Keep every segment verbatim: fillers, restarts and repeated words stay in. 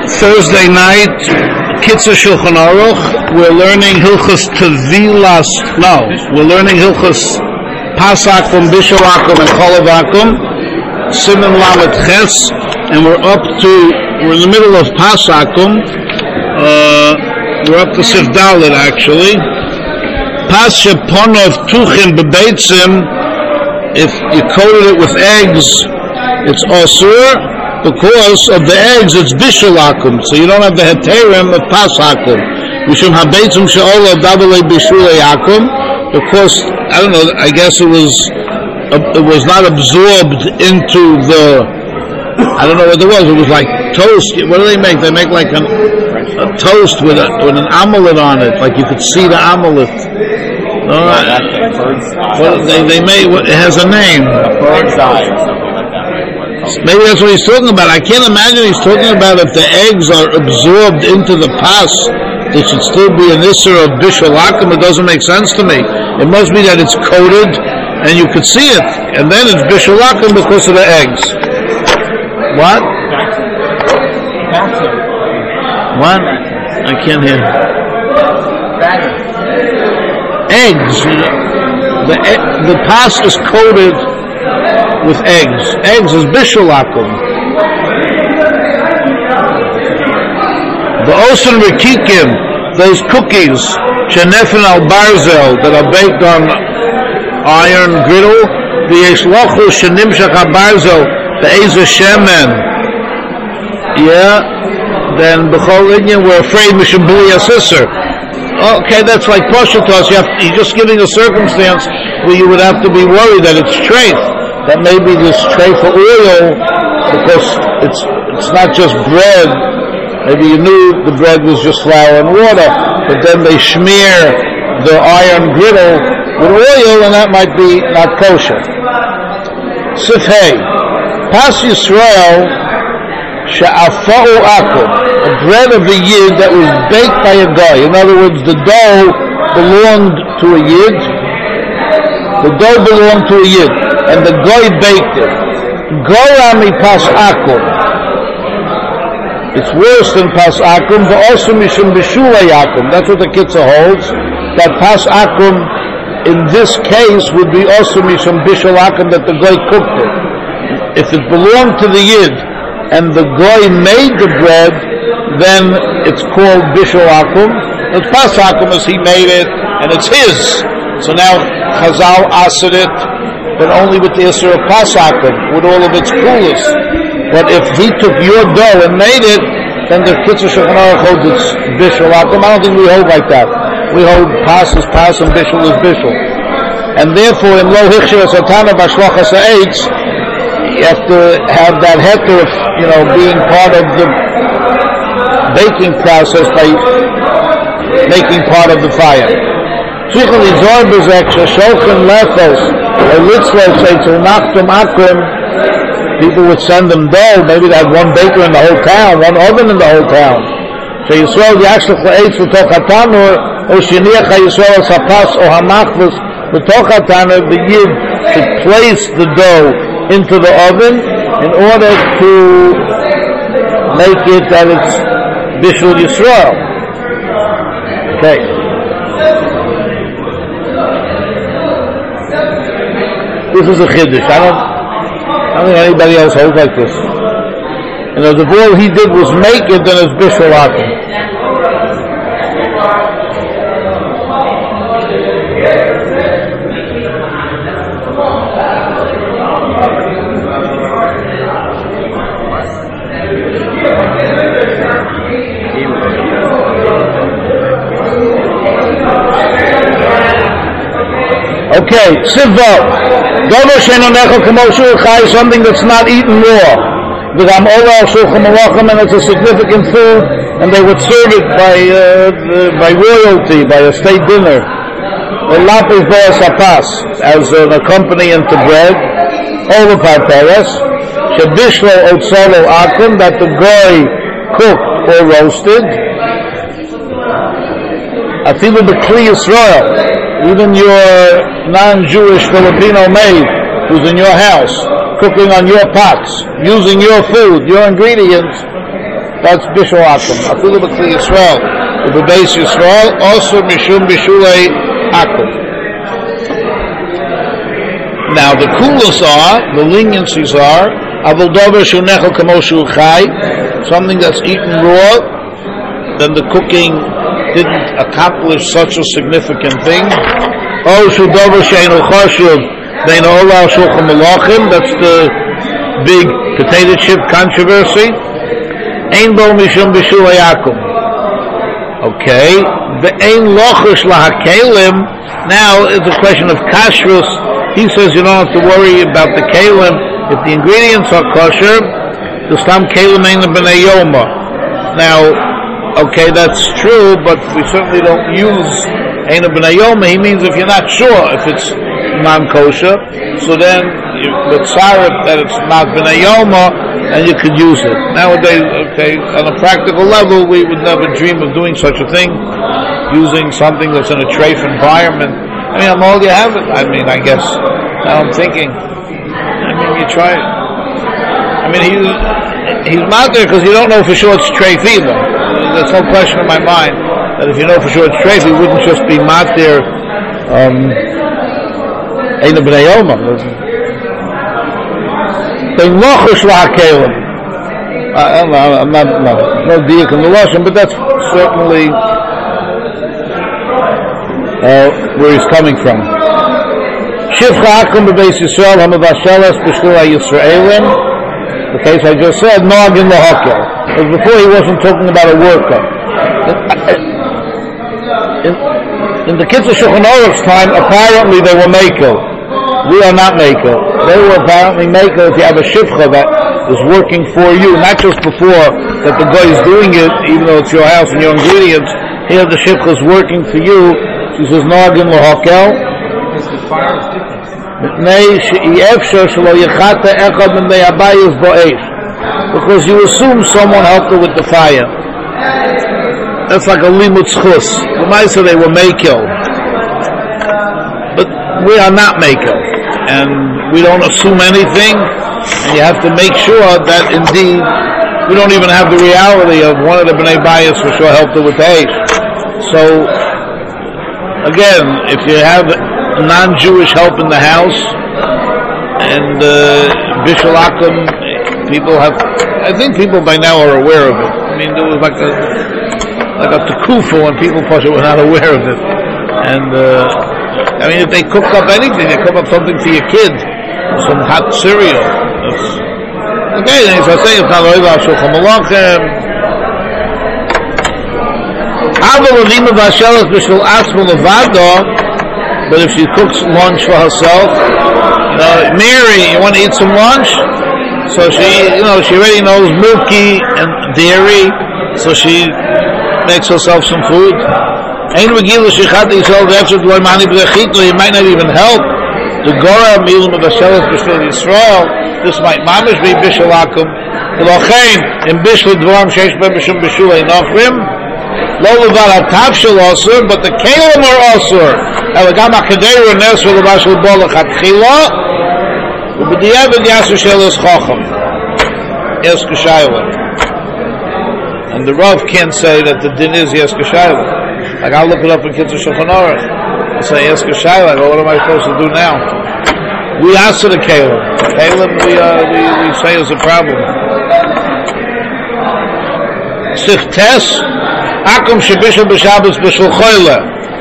Thursday night, Kitzur Shulchan Aruch, we're learning Hilchos Tevilas, no, we're learning Hilchos Pasakum, Bishalakum, and Cholovakum, Siman Lamed Ches, and we're up to, we're in the middle of Pasakum, uh, we're up to Sif Dalet actually. Pas Sheponov Tuchin Bebeitzim, if you coated it with eggs, it's Osur. Because of the eggs, it's bishulakum, so you don't have the heterim of pasakum. Mishum habeitzum she'ola dabelei bishulayakum, because I don't know. I guess it was it was not absorbed into the. I don't know what it was. It was like toast. What do they make? They make like an, a toast with a, with an omelet on it, like you could see the omelet. No, that's a bird's eye. Well, they they made it has a name. A bird's eye. Maybe that's what he's talking about. I can't imagine he's talking about if the eggs are absorbed into the pas, they should still be an isser of bishulakum. It doesn't make sense to me. It must be that it's coated and you could see it, and then it's bishulakum because of the eggs. What? What? I can't hear. Eggs. The the pas is coated with eggs. Eggs is bishulakum. The osen rikikim, those cookies, shenefin al barzel, that are baked on iron griddle, the yeshlochu shenimshach al barzel, the eza shemen. Yeah, then b'chol inyan we're afraid mishum b'li asisser. Okay, that's like poshatos. You have, you're just giving a circumstance where you would have to be worried that it's treif. That maybe this tray for oil, because it's it's not just bread. Maybe you knew the bread was just flour and water, but then they smear the iron griddle with oil, and that might be not kosher. Sif Hey, Pas Yisrael she'afa'u akum, a bread of the yid that was baked by a guy. In other words, the dough belonged to a yid. The dough belonged to a yid, and the goy baked it. Gorami pas akum. It's worse than pas akum, but also mishum bishulayakum. That's what the Kitzur holds. That pas akum, in this case, would be also mishum bishulayakum, that the goy cooked it. If it belonged to the yid, and the goy made the bread, then it's called bishulayakum. It's pas akum as he made it, and it's his. So now Chazal asked it, but only with the Isser of Pasakum, with all of its coolness. But if he took your dough and made it, then the Kitzur Shulchan Aruch holds it's bishulakum. I don't think we hold like that. We hold pas is pas and bishul is bishul. And therefore, in lo hichshiv satana b'shlochas ha'etz, you have to have that heter of, you know, being part of the baking process by making part of the fire. People would send them dough. Maybe they had one baker in the whole town, one oven in the whole town. So Yisrael yashlach le'etz v'toch hatanur, or sheniach Yisrael sapas or hamachvus v'toch hatanur. The yid should place the dough into the oven in order to make it that it's bishul Yisrael. Okay. This is a chiddush. I don't, I don't think anybody else holds like this. And if all he did was make it, then it's bishulakum. Okay, Sivvo. Something that's not eaten raw. And it's a significant food, and they would serve it by uh, by royalty, by a state dinner. As an accompaniment to bread. Over parteres. That the goy cooked or roasted. Afilu b'kli Yisrael. Even your non-Jewish Filipino maid who's in your house, cooking on your pots, using your food, your ingredients, That's Bishul Akum. Afilu B'Kli Yisrael. B'Beis Yisrael, also Mishum Bishulei Akum. Now the kulas are, the leniencies are, Avol Dover Shunechel Kamoshu Chai, something that's eaten raw, then the cooking didn't accomplish such a significant thing. Oh, Shudover Sheinu Choshuv, Bein Olah Shulchan Malachim, that's the big potato chip controversy. Ein Bo Mishum Bishulei Akum. Okay, the Ein Lochush Lahakelim, now it's a question of kashrus. He says you don't have to worry about the kelim. If the ingredients are kosher, the stam kelim ain't a b'nei yoma. Now, okay, that's true, but we certainly don't use ain't a b'nei yoma. He means if you're not sure if it's non-kosher, so then you would sarif that it's not b'nei yoma, and you could use it. Nowadays, okay, on a practical level, we would never dream of doing such a thing, using something that's in a treif environment. I mean, I'm all you have it. I mean, I guess. Now I'm thinking. I mean, you try it. I mean, he's, he's not there because you don't know for sure it's treif either. There's no question in my mind that if you know for sure it's treif, he wouldn't just be mat there. Um, Ein b'nei yoma. Ein lochush lahakelim. I'm not, no, no diak in the lashon, but that's certainly Uh, where he's coming from. Shivcha Akum B'Beis Yisrael Hamavashelas B'Shula Yisraelim. The case I just said, Nog in the Hokel. Because before he wasn't talking about a worker. In, in the kids of Shulchan Aruch's time, apparently they were Mekel. We are not Mekel. They were apparently Mekel if you have a Shivcha that is working for you, not just before that the guy is doing it, even though it's your house and your ingredients. Here the Shivcha is working for you. He says, Nogin L'Hokel. Because the fire is different. Because you assume someone helped her with the fire. That's like a limud schus. The Maisa, they were Mekel. But we are not Mekel. And we don't assume anything. And you have to make sure that indeed we don't even have the reality of one of the B'nai Bayis for sure helped her with the Eish. So, again, if you have non-Jewish help in the house, and uh, Bishul Akum, people have, I think people by now are aware of it. I mean, there was like a, like a tekufa when people thought were not aware of it. And, uh, I mean, if they cook up anything, they cook up something for your kid, some hot cereal. It's, okay, then he's saying, it's not over Shulchan Malachim. But if she cooks lunch for herself, you know, Mary, you want to eat some lunch? So she, you know, she already knows milky and dairy, so she makes herself some food. You might not even help. The Gora Milim of Hashelas B'Shul Yisrael, this might mamish be Bishul Akum. In Bishul Dvarim Sheish Ben B'Shum B'Shul Einachrim, Lo levad hatavshel osur, but the kelim are osur. Elagam hakaderu nes v'levashel bo lechatchila, u'b'diavad yasu shelos chacham. Yes k'shayla. And the Rav can't say that the din is yes k'shayla. Like I'll look it up in Kitzur Shulchan Aruch. I'll say yes k'shayla. Well, what am I supposed to do now? We answer the kelim. Kelim we, uh, we, we say is a problem. Sif tes. Akum shebishul b'Shabbos b'shul choyle.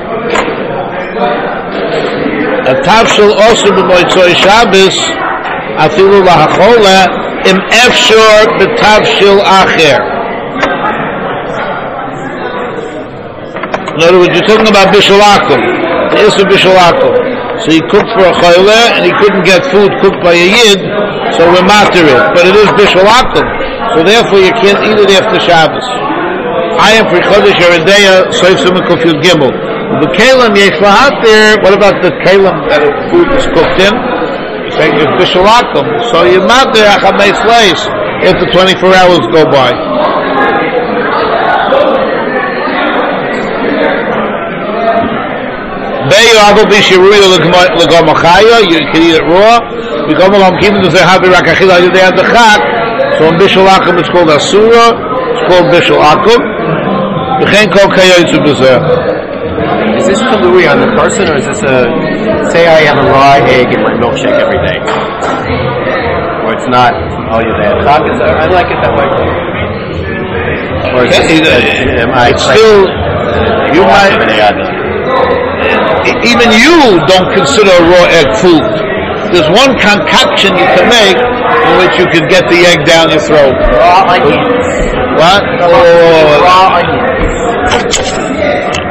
A tavshul also b'moitzoi Shabbos afilu lahachole im efshor b'tavshul acher. In other words, you're talking about bishul akum, the issue of bishul akum. So he cooked for a choyle and he couldn't get food cooked by a yid, so we matter it. But it is bishul akum, so therefore you can't eat it after Shabbos. I am for Chodesh Yeredeya, Soif Simon Kufyud Gimel. The Kalim Yesh Lahat there, what about the Kalim that the food is cooked in? You say it's Bishul Akum. So you're not there, Achamei Sleis, after twenty-four hours go by. Beyo Abel Bishiruya L'Gomachaya, you can eat it raw. L'Gomalam Kivin does have Irakachila Yudei Adachak. So in Bishul Akum it's called Asura. called bishul akuk. V'chein kol kayotze b'zeh. Is this talui on the person, or is this a, say I have a raw egg in my milkshake every day? Or it's not, oh, you're there. I like it that way. Or is Okay, this, uh, am I it's still, you might, e- even you don't consider a raw egg food. There's one concoction you can make in which you can get the egg down your throat. Raw onions. What? Oh, Raw onions.